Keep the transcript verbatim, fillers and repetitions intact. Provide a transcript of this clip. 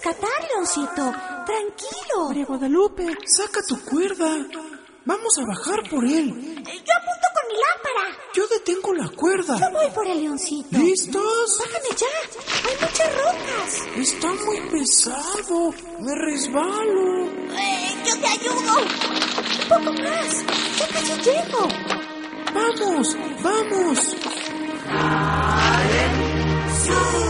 rescatar, Leoncito. Tranquilo. María Guadalupe, saca tu cuerda. Vamos a bajar por él. Yo apunto con mi lámpara. Yo detengo la cuerda. Yo voy por el Leoncito. ¿Listos? Bájame ya. Hay muchas rocas. Está muy pesado. Me resbalo. Eh, yo te ayudo. Un poco más. Ya casi llego. Vamos, vamos. ¡Sube!